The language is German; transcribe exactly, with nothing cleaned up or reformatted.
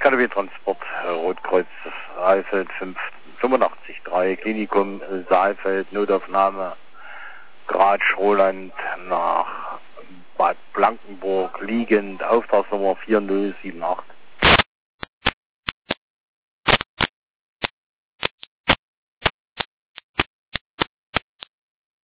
Kategorie-Transport, Rotkreuz, Saalfeld, fünfundachtzig drei, Klinikum, Saalfeld, Notaufnahme, Graz, Roland nach Bad Blankenburg, liegend, Auftragsnummer vier null sieben acht.